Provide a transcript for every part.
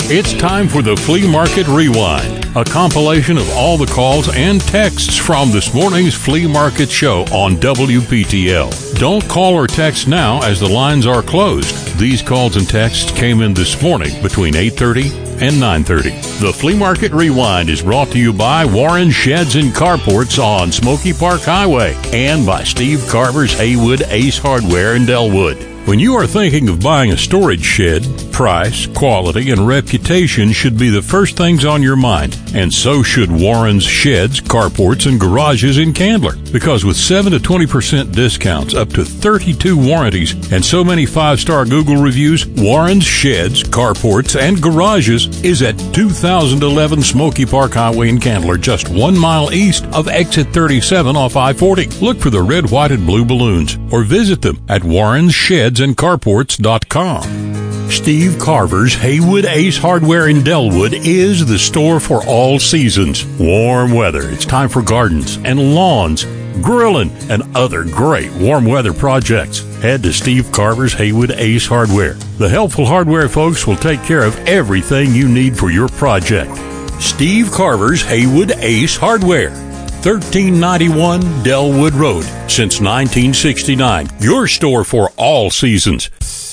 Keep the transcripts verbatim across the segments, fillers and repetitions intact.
It's time for the Flea Market Rewind, a compilation of all the calls and texts from this morning's Flea Market show on W P T L. Don't call or text now as the lines are closed. These calls and texts came in this morning between eight thirty and nine thirty. The Flea Market Rewind is brought to you by Warren Sheds and Carports on Smoky Park Highway and by Steve Carver's Haywood Ace Hardware in Delwood. When you are thinking of buying a storage shed, price, quality, and reputation should be the first things on your mind. And so should Warren's Sheds, Carports, and Garages in Candler. Because with seven to twenty percent discounts, up to thirty-two warranties, and so many five-star Google reviews, Warren's Sheds, Carports, and Garages is at two thousand eleven Smoky Park Highway in Candler, just one mile east of exit thirty-seven off I forty. Look for the red, white, and blue balloons, or visit them at Warren's Sheds and Carports dot com. Steve Carver's Haywood Ace Hardware in Delwood is the store for all seasons. Warm weather. It's time for gardens and lawns, grilling, and other great warm weather projects. Head to Steve Carver's Haywood Ace Hardware. The helpful hardware folks will take care of everything you need for your project. Steve Carver's Haywood Ace Hardware. thirteen ninety-one Delwood Road. Since nineteen sixty-nine. Your store for all seasons.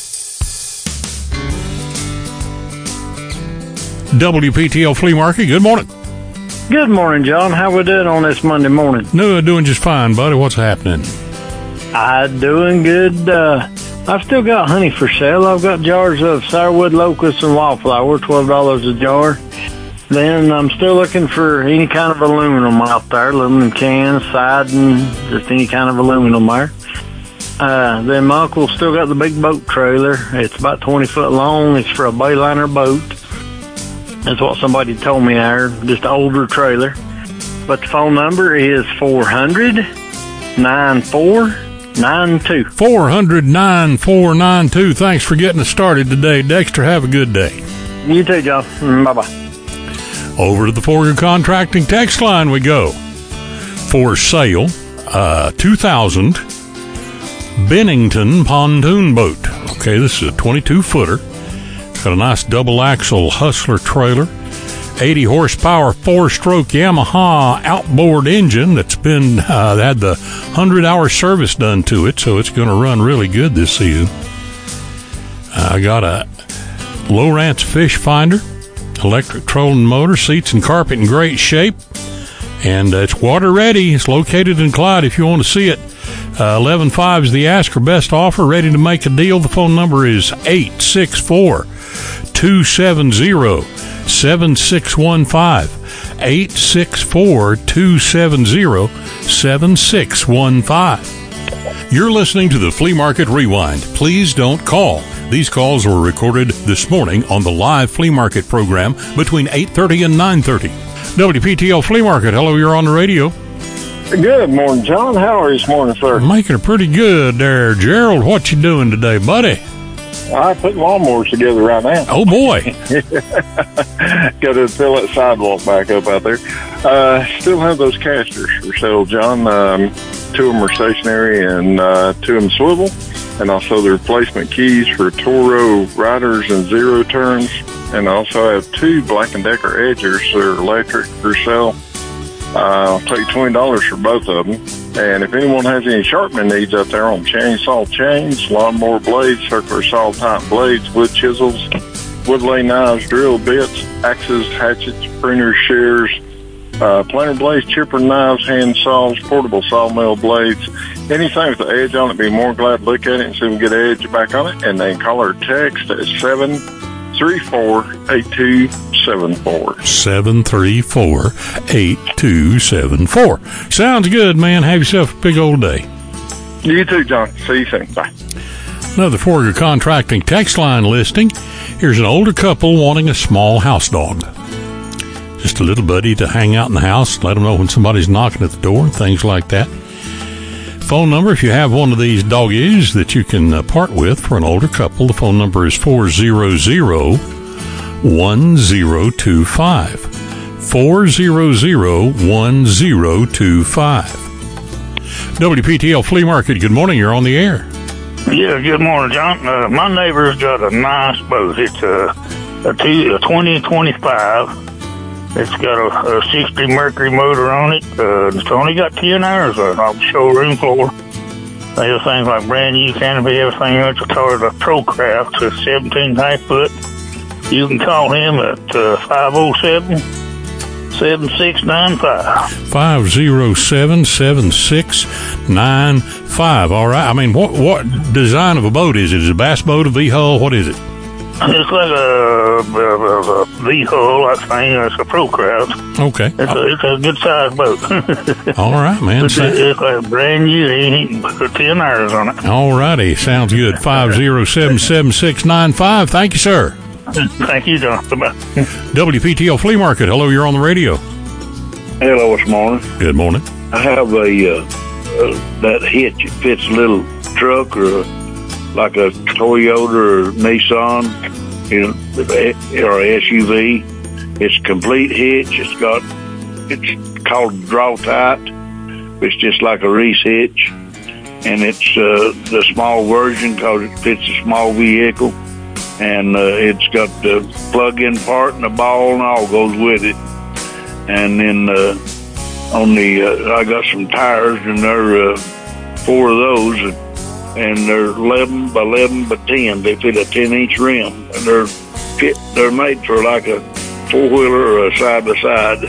W P T L Flea Market, good morning. Good morning, John. How we doing on this Monday morning? No, doing just fine, buddy. What's happening? I'm doing good. Uh, I've still got honey for sale. I've got jars of sourwood, locust, and wildflower, twelve dollars a jar. Then I'm still looking for any kind of aluminum out there, aluminum cans, siding, just any kind of aluminum there. Uh, then my uncle still got the big boat trailer. It's about twenty foot long. It's for a Bayliner boat. That's what somebody told me there, just an older trailer. But the phone number is four hundred, nine four nine two. four hundred, nine four nine two. Thanks for getting us started today, Dexter. Have a good day. You too, John. Bye-bye. Over to the Forger Contracting text line we go. For sale, uh, two thousand Bennington pontoon boat. Okay, this is a twenty-two footer. It's got a nice double axle Hustler trailer, eighty horsepower four stroke Yamaha outboard engine that's been uh, had the one hundred hour service done to it, so it's going to run really good this season. I uh, got a Lowrance fish finder, electric trolling motor, seats and carpet in great shape, and uh, it's water ready. It's located in Clyde if you want to see it. uh, eleven five is the ask or best offer. Ready to make a deal. The phone number is eight six four, two seven zero, seven six one five. eight six four, two seven zero, seven six one five. You're listening to the Flea Market Rewind. Please don't call. These calls were recorded this morning on the live flea market program between eight thirty and nine thirty. W P T L Flea Market. Hello, you're on the radio. Good morning, John. How are you this morning, sir? Making it pretty good there. Gerald, what you doing today, buddy? I put lawnmowers together right now. Oh, boy. Got to fill that sidewalk back up out there. Uh, still have those casters for sale, John. Um, two of them are stationary and uh, two of them swivel. And also the replacement keys for Toro riders and zero turns. And I also have two Black and Decker Edgers that are electric for sale. Uh, I'll take twenty dollars for both of them. And if anyone has any sharpening needs out there on chainsaw chains, lawnmower blades, circular saw type blades, wood chisels, wood lay knives, drill bits, axes, hatchets, pruners, shears, uh, planer blades, chipper knives, hand saws, portable sawmill blades, anything with the edge on it, be more glad to look at it and see if we can get an edge back on it. And then call or text at seven three four, eight two seven four. seven three four, eight two seven four. Sounds good, man. Have yourself a big old day. You too, John. See you soon. Bye. Another Forger Contracting text line listing. Here's an older couple wanting a small house dog. Just a little buddy to hang out in the house, let them know when somebody's knocking at the door, things like that. Phone number, if you have one of these doggies that you can uh, part with for an older couple, the phone number is four hundred, one zero two five. four hundred, one zero two five. W P T L Flea Market, good morning. You're on the air. Yeah, good morning, John. Uh, my neighbor's got a nice boat. It's a a, two, a twenty twenty-five. It's got a, a sixty Mercury motor on it. Uh, it's only got ten hours on the showroom floor. Everything's like brand new canopy, everything else. It's called a ProCraft. It's seventeen half foot. You can call him at uh, five oh seven, seven six nine five. five oh seven, seven six nine five. All right. I mean, what what design of a boat is it? Is it a bass boat, a V-hull? What is it? It's like a, a, a V-hull, I think. It's a ProCraft. Okay. It's a, it's a good-sized boat. All right, man. It's, it's like brand new. They ain't put ten hours on it. All righty. Sounds good. five oh seven, seven six nine five. Thank you, sir. Thank you, John. Bye-bye. W P T L Flea Market. Hello, you're on the radio. Hello, this morning. Good morning. I have a uh, uh, that hitch. It fits a little truck or a, like a Toyota or Nissan, you know, or a S U V. It's a complete hitch. It's got, it's called draw tight. It's just like a Reese hitch, and it's uh, the small version because it fits a small vehicle, and uh, it's got the plug-in part and the ball and all goes with it. And then uh, on the, uh, I got some tires, and they're uh, four of those. And they're eleven by eleven by ten. They fit a ten inch rim, and they're fit. They're made for like a four wheeler or a side by side,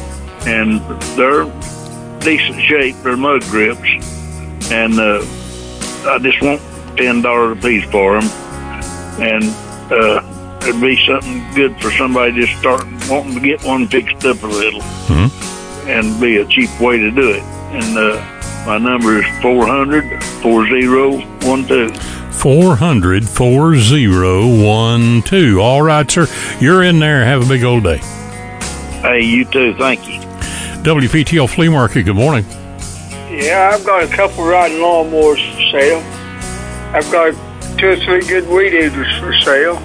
and they're decent shape. They're mud grips, and uh, I just want ten dollars a piece for them. And uh, it'd be something good for somebody just starting wanting to get one fixed up a little, mm-hmm. and be a cheap way to do it. And uh, my number is four hundred, four oh one two. four hundred, four oh one two. All right, sir. You're in there. Have a big old day. Hey, you too. Thank you. W P T L Flea Market. Good morning. Yeah, I've got a couple riding lawnmowers for sale. I've got two or three good weed eaters for sale.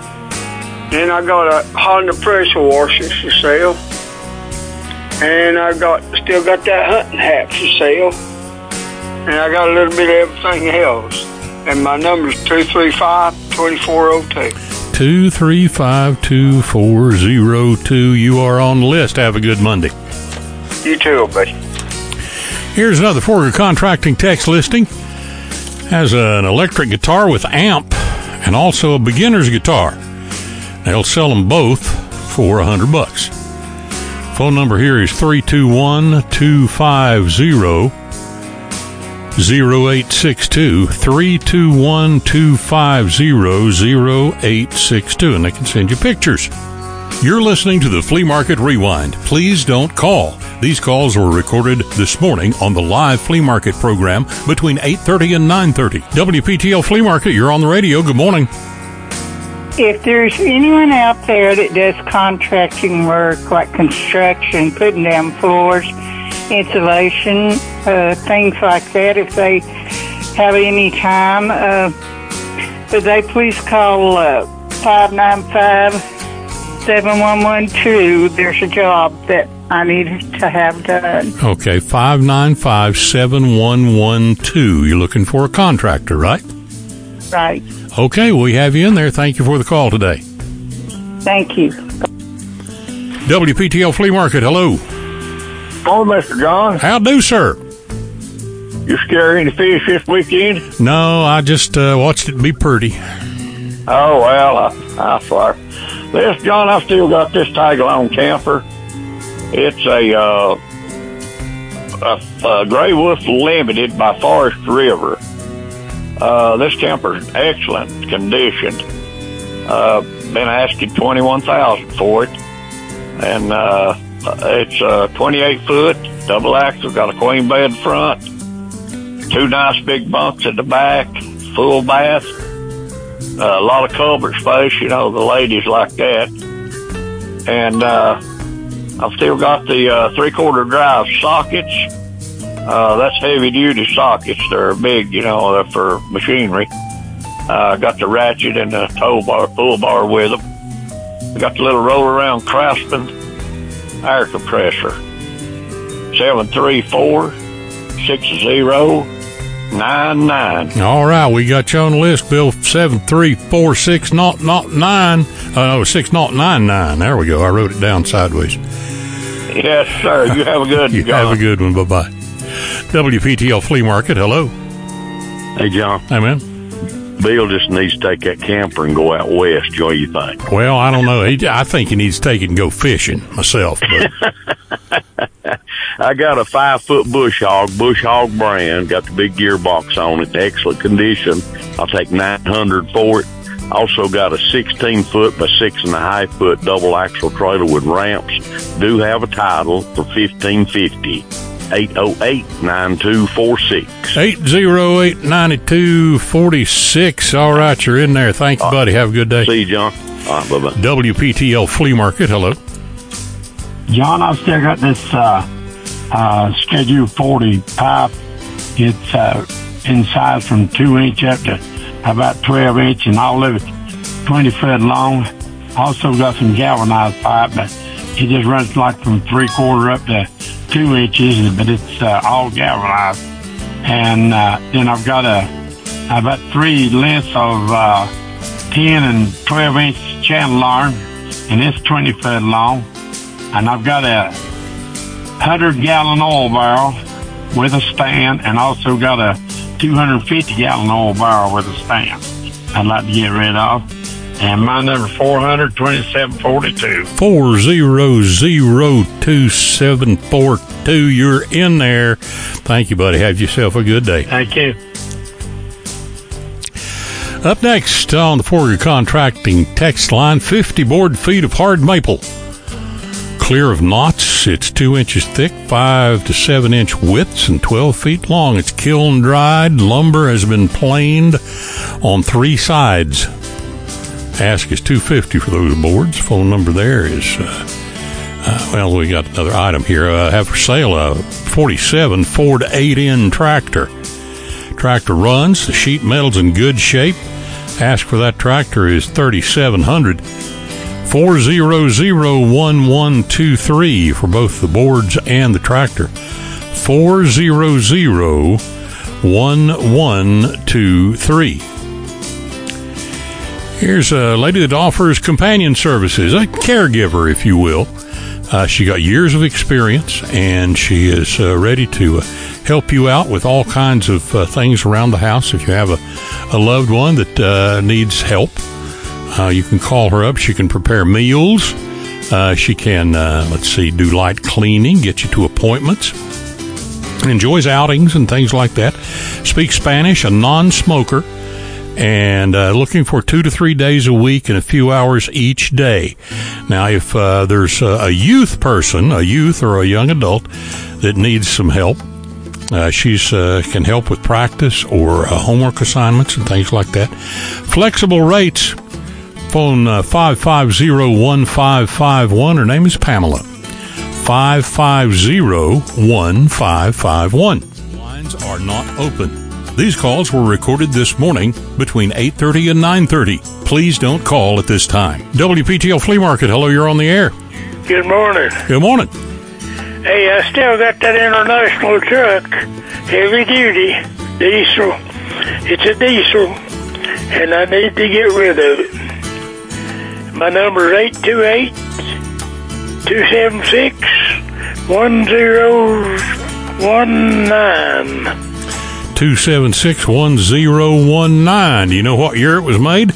And I got a Honda pressure washers for sale. And I got still got that hunting hat for sale. And I got a little bit of everything else. And my number's two three five, two four oh two. two three five, two four oh two. You are on the list. Have a good Monday. You too, buddy. Here's another Forger Contracting text listing. Has an electric guitar with amp and also a beginner's guitar. They'll sell them both for a hundred bucks. Phone number here is three two one, two five zero, zero eight six two, three two one, two five zero, zero eight six two, and they can send you pictures. You're listening to the Flea Market Rewind. Please don't call. These calls were recorded this morning on the live flea market program between eight thirty and nine thirty. W P T L Flea Market, you're on the radio. Good morning. If there's anyone out there that does contracting work like construction, putting down floors, insulation, uh, things like that, if they have any time, uh, would they please call uh, five nine five, seven one one two. There's a job that I need to have done. Okay, five nine five, seven one one two. You're looking for a contractor, right? Right. Okay, we have you in there. Thank you for the call today. Thank you. W P T L Flea Market, hello. Oh, Mister John. How do, sir? You scare any fish this weekend? No, I just uh, watched it be pretty. Oh, well, I, I swear. This, John, I've still got this Tagalong camper. It's a, uh, a, a Gray Wolf Limited by Forest River. Uh, this camper's excellent condition. Uh, been asking twenty-one thousand dollars for it. And, uh, it's uh, twenty-eight foot, double axle, got a queen bed front, two nice big bunks at the back, full bath, uh, a lot of cover space, you know, the ladies like that. And uh, I've still got the uh, three-quarter drive sockets. Uh, that's heavy-duty sockets. They're big, you know, they're for machinery. Uh, got the ratchet and the tow bar, pull bar with them. I got the little roll-around Craftsman air compressor. seven three four, six zero, nine nine. All right, we got you on the list, Bill. seven three four six zero zero nine. Uh, no, six zero nine nine. There we go. I wrote it down sideways. Yes, sir. You have a good You John. have a good one. Bye-bye. W P T L Flea Market, hello. Hey, John. Hey, man. Bill just needs to take that camper and go out west. What do you think? Well, I don't know. He, I think he needs to take it and go fishing myself. But. I got a five-foot bush hog, bush hog brand, got the big gearbox on it, excellent condition. I'll take nine hundred for it. Also got a sixteen-foot by six and a half foot double axle trailer with ramps. Do have a title for fifteen fifty. eight oh eight, nine two four six. eight oh eight, nine two four six. All right, you're in there. Thank you, buddy. Have a good day. See you, John. All right, bye-bye. W P T L Flea Market, hello. John, I've still got this uh, uh, Schedule forty pipe. It's uh, in size from two inch up to about twelve inch, and all of it twenty foot long. Also got some galvanized pipe, but it just runs like from three quarter up to two inches, but it's uh, all galvanized. And uh, then I've got a about three lengths of uh, ten and twelve inch channel iron, and it's twenty foot long. And I've got a hundred gallon oil barrel with a stand, and also got a two hundred fifty gallon oil barrel with a stand I'd like to get rid of. And my number four hundred twenty-seven forty-two. four zero zero two seven four two. You're in there. Thank you, buddy. Have yourself a good day. Thank you. Up next on the Forger Contracting text line, fifty board feet of hard maple. Clear of knots. It's two inches thick, five to seven inch widths, and twelve feet long. It's kiln dried. Lumber has been planed on three sides. Ask is two fifty for those boards. Phone number there is, uh, uh, well, we got another item here. I uh, have for sale a forty-seven Ford eight N tractor. Tractor runs. The sheet metal's in good shape. Ask for that tractor is thirty-seven hundred. four zero zero one one two three for both the boards and the tractor. four zero zero one one two three. Here's a lady that offers companion services, a caregiver, if you will. Uh, she got years of experience, and she is uh, ready to uh, help you out with all kinds of uh, things around the house. If you have a, a loved one that uh, needs help, uh, you can call her up. She can prepare meals. Uh, she can, uh, let's see, do light cleaning, get you to appointments. Enjoys outings and things like that. Speaks Spanish, a non-smoker. And uh, looking for two to three days a week and a few hours each day. Now, if uh, there's a, a youth person, a youth or a young adult that needs some help, uh, she's uh, can help with practice or uh, homework assignments and things like that. Flexible rates. Phone uh, five five zero one five five one. Her name is Pamela. five five zero one five five one. Lines are not open. These calls were recorded this morning between eight thirty and nine thirty. Please don't call at this time. W P T L Flea Market, hello, you're on the air. Good morning. Good morning. Hey, I still got that international truck, heavy duty, diesel. It's a diesel, and I need to get rid of it. My number is eight two eight, two seven six, one zero one nine. two seven six, one zero one nine. Do you know what year it was made?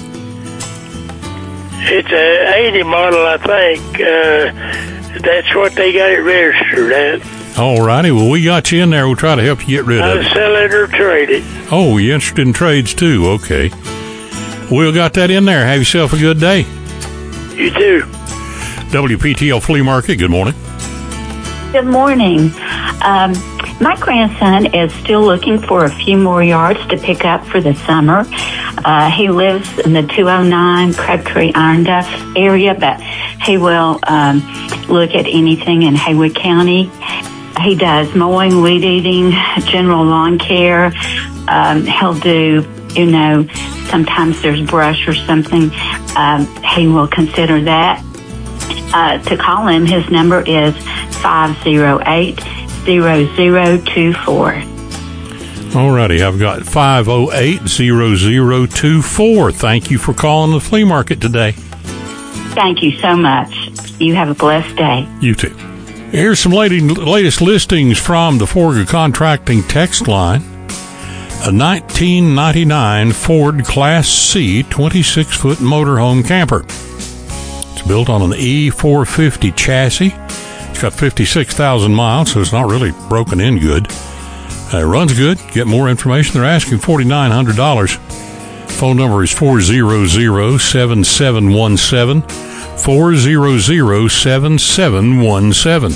It's a eighty model, I think. Uh, that's what they got it registered at. All righty. Well, we got you in there. We'll try to help you get rid of I'll it. sell it or trade it. Oh, you're interested in trades, too. Okay. We'll got that in there. Have yourself a good day. You too. W P T L Flea Market, good morning. Good morning. Um, my grandson is still looking for a few more yards to pick up for the summer. Uh, he lives in the two oh nine Crabtree Iron Dust area, but he will um, look at anything in Haywood County. He does mowing, weed eating, general lawn care. Um, he'll do, you know, sometimes there's brush or something. Um, he will consider that. Uh, to call him, his number is five oh eight, zero zero two four. Alrighty, I've got five oh eight, zero zero two four. Thank you for calling the flea market today. Thank you so much. You have a blessed day. You too. Here's some lady, latest listings from the Forga Contracting text line. A nineteen ninety-nine Ford Class C twenty-six foot motorhome camper. It's built on an E four fifty chassis. It's got fifty-six thousand miles, so it's not really broken in good. Uh, it runs good. Get more information. They're asking four thousand nine hundred dollars. Phone number is four hundred, seven seven one seven. four hundred, seven seven one seven.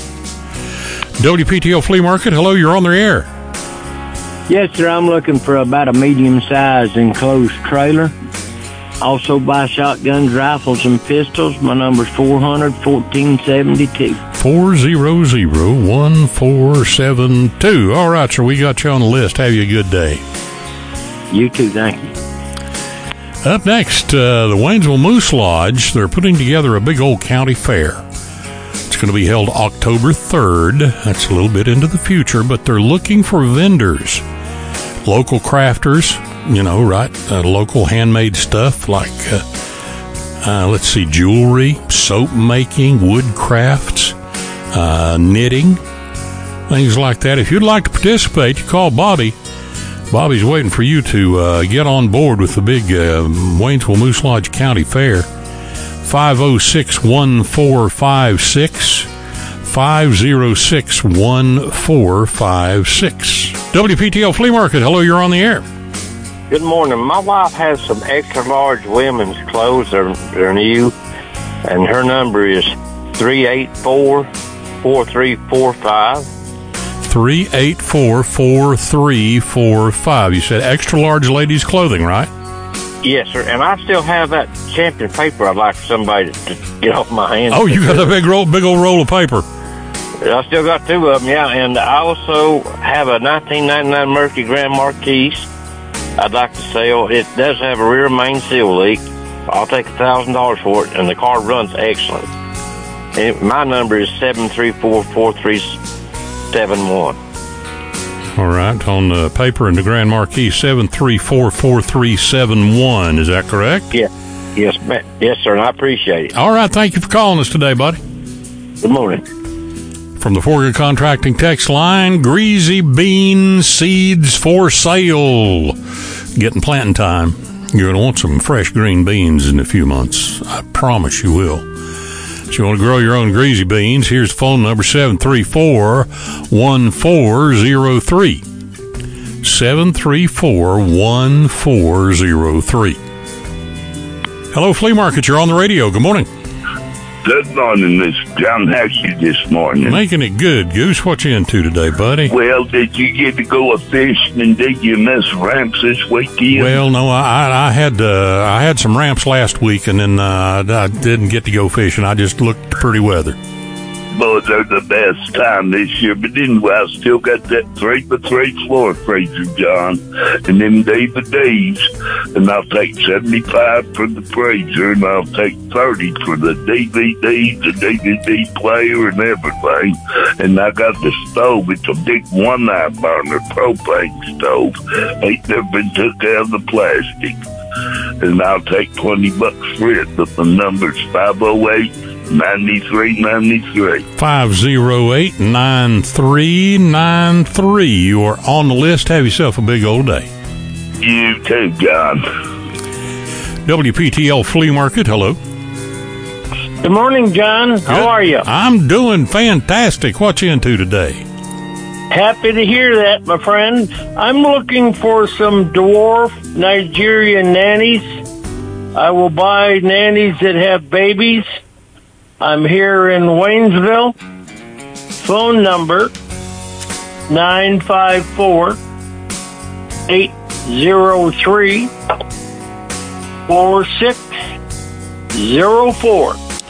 W P T L Flea Market, hello, you're on the air. Yes, sir, I'm looking for about a medium-sized enclosed trailer. Also buy shotguns, rifles, and pistols. My number's four hundred, fourteen seventy-two. four hundred, one four seven two. All right, sir, we got you on the list. Have you a good day. You too, thank you. Up next, uh, the Waynesville Moose Lodge. They're putting together a big old county fair. It's going to be held October third. That's a little bit into the future, but they're looking for vendors, local crafters, you know, right? Uh, local handmade stuff like, uh, uh, let's see, jewelry, soap making, wood crafts, uh, knitting, things like that. If you'd like to participate, you call Bobby. Bobby's waiting for you to uh, get on board with the big uh, Waynesville Moose Lodge County Fair. five oh six, one four five six. five oh six, one four five six. W P T L Flea Market, hello, you're on the air. Good morning. My wife has some extra large women's clothes. They're, they're new, and her number is three eight four, four three four five. three eight four, four three four five. You said extra large ladies' clothing, right? Yes, sir. And I still have that champion paper I'd like somebody to get off my hands. Oh, you got a big roll, big old roll of paper. I still got two of them, yeah. And I also have a nineteen ninety-nine Mercury Grand Marquis I'd like to sell. It does have a rear main seal leak. I'll take one thousand dollars for it, and the car runs excellent. And my number is seven three four, four three seven one. All right, on the paper in the Grand Marquis, seven three four, four three seven one. Is that correct? Yeah. Yes, ma- yes, sir, and I appreciate it. All right, thank you for calling us today, buddy. Good morning. From the Forga Contracting text line, greasy bean seeds for sale. Getting planting time. You're going to want some fresh green beans in a few months. I promise you will. If you want to grow your own greasy beans, here's phone number seven three four, one four zero three. seven three four, one four zero three. Hello, Flea Market. You're on the radio. Good morning. Good morning, Mister John. How's you this morning? Making it good. Goose, what you into today, buddy? Well, did you get to go a fishing and did you miss ramps this weekend? Well, no, I I had uh, I had some ramps last week, and then uh, I didn't get to go fishing. I just looked at pretty weather. Boy, they're the best time this year. But anyway, I still got that three by three floor freezer, John, and them day by days. And I'll take seventy-five for the freezer, and I'll take thirty for the D V D, the D V D player, and everything. And I got the stove. It's a big one-eye burner propane stove. Ain't never been took out of the plastic. And I'll take twenty bucks for it. But the number's five oh eight, nine three nine three. five oh eight, nine three nine three. You are on the list. Have yourself a big old day. You too, John. W P T L Flea Market, hello. Good morning, John. How Good. are you? I'm doing fantastic. What you into today? Happy to hear that, my friend. I'm looking for some dwarf Nigerian nannies. I will buy nannies that have babies. I'm here in Waynesville. Phone number nine five four, eight zero three, four six zero four.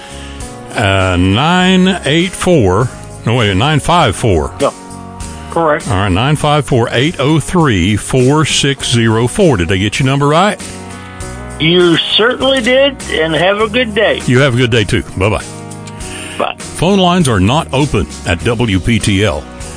Uh, nine eight four. No, wait, nine five four. No, correct. All right, nine five four, eight oh three, four six zero four. Did I get your number right? You certainly did, and have a good day. You have a good day, too. Bye-bye. Bye. Phone lines are not open at W P T L.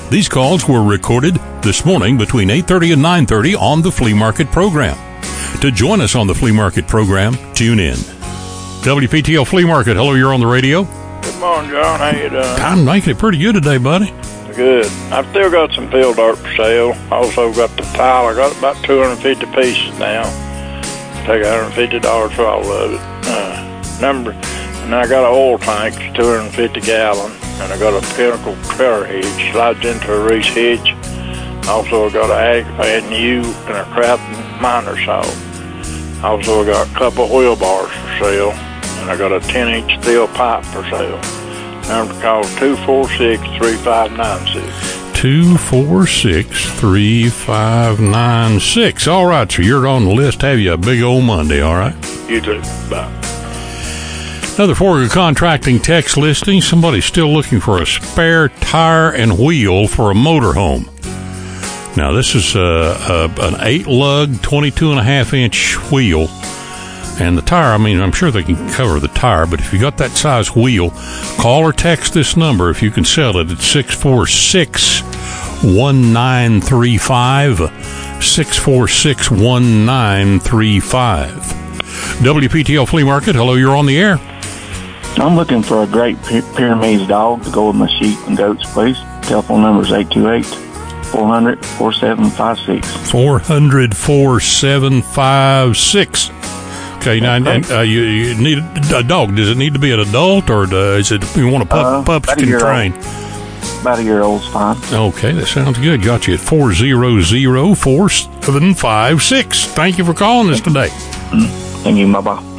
These calls were recorded this morning between eight thirty and nine thirty on the Flea Market program. To join us on the Flea Market program, tune in. W P T L Flea Market. Hello, you're on the radio. Good morning, John. How you doing? I'm making it pretty good today, buddy. Good. I've still got some field dirt for sale. Also got the tile. I got about two hundred fifty pieces now. Take one hundred fifty dollars for all of it. Uh, number, and I got an oil tank, two hundred fifty gallon, and I got a Pinnacle trailer hedge, slides into a Reese hedge. Also, I got an Ag U and a Crafton miner saw. Also, I got a couple of wheel bars for sale, and I got a ten inch steel pipe for sale. Number to call two four six, three five nine six. two four six, three five nine six. All right, so you're on the list. Have you a big old Monday, all right? You too. Bye. Another Forger Contracting text listing. Somebody's still looking for a spare tire and wheel for a motorhome. Now, this is a, a, an eight-lug, twenty-two and a half inch wheel. And the tire, I mean, I'm sure they can cover the tire, but if you got that size wheel, call or text this number if you can sell it at six four six, one nine three five, six four six, one nine three five. W P T L Flea Market, hello, you're on the air. I'm looking for a great Pyrenees dog to go with my sheep and goats, please. Telephone number is eight two eight, four hundred, four seven five six. four hundred, four seven five six. Okay, now and, uh, you, you need a dog. Does it need to be an adult, or uh, is it you want a pup? Uh, pups can train. Old. About a year old's fine. Okay, that sounds good. Got you at four zero zero, four seven five six. Thank you for calling us today. Thank you. Bye bye.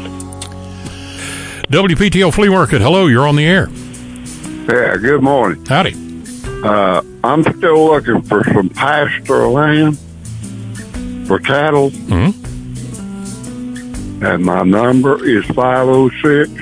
W P T L Flea Market. Hello, you're on the air. Yeah. Good morning. Howdy. Uh, I'm still looking for some pasture land for cattle. Mm-hmm. And my number is five oh six,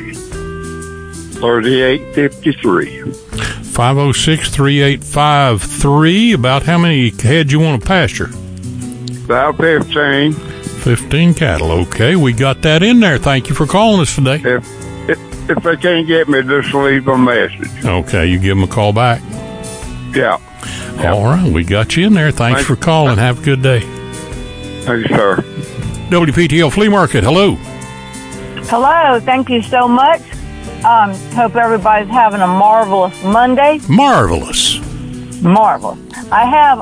three eight five three. five oh six, three eight five three. About how many head you want to pasture? About fifteen. fifteen cattle. Okay, we got that in there. Thank you for calling us today. If, if, if they can't get me, just leave a message. Okay, you give them a call back. Yeah. All right, we got you in there. Thanks Thank for calling. you. Have a good day. Thank you, sir. W P T L Flea Market, hello. Hello, thank you so much. Um, hope everybody's having a marvelous Monday. Marvelous. Marvelous. I have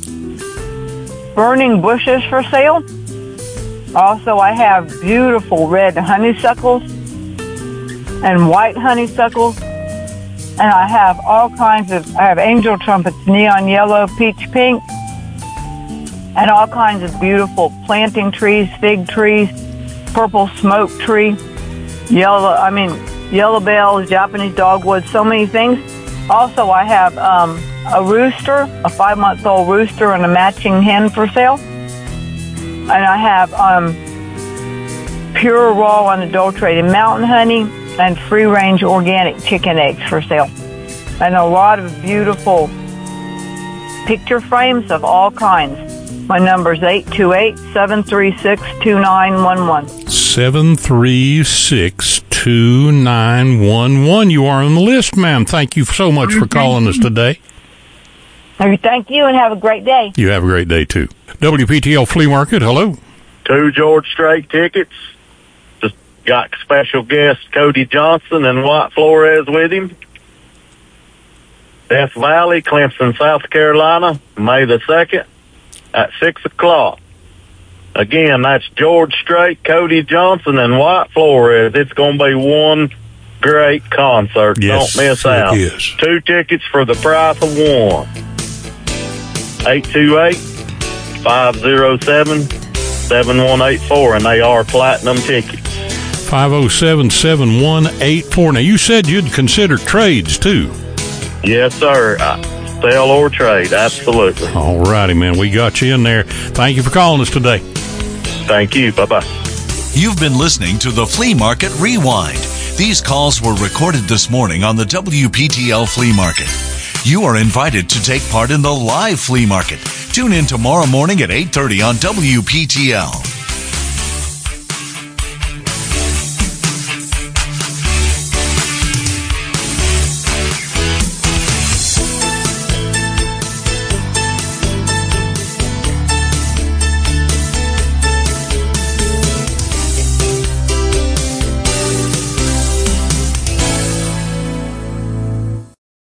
um, burning bushes for sale. Also, I have beautiful red honeysuckles and white honeysuckles. And I have all kinds of, I have angel trumpets, neon yellow, peach pink, and all kinds of beautiful planting trees, fig trees, purple smoke tree, yellow, I mean, yellow bells, Japanese dogwood, so many things. Also, I have um, a rooster, a five-month-old rooster and a matching hen for sale. And I have um, pure, raw, unadulterated mountain honey and free-range organic chicken eggs for sale. And a lot of beautiful picture frames of all kinds. My number is eight two eight, seven three six, two nine one one. seven three six, two nine one one. You are on the list, ma'am. Thank you so much for calling us today. Thank you, and have a great day. You have a great day, too. W P T L Flea Market, hello. Two George Strait tickets. Just got special guest Cody Johnson and White Flores with him. Death Valley, Clemson, South Carolina, May the second. At six o'clock. Again, that's George Strait, Cody Johnson, and White Flores. It's going to be one great concert. Yes, Don't miss it out. is. Two tickets for the price of one. eight two eight, five oh seven, seven one eight four, and they are platinum tickets. five oh seven, seven one eight four. Now, you said you'd consider trades, too. Yes, sir. I, Sell or trade, absolutely. All righty, man. We got you in there. Thank you for calling us today. Thank you. Bye-bye. You've been listening to the Flea Market Rewind. These calls were recorded this morning on the W P T L Flea Market. You are invited to take part in the live flea market. Tune in tomorrow morning at eight thirty on W P T L.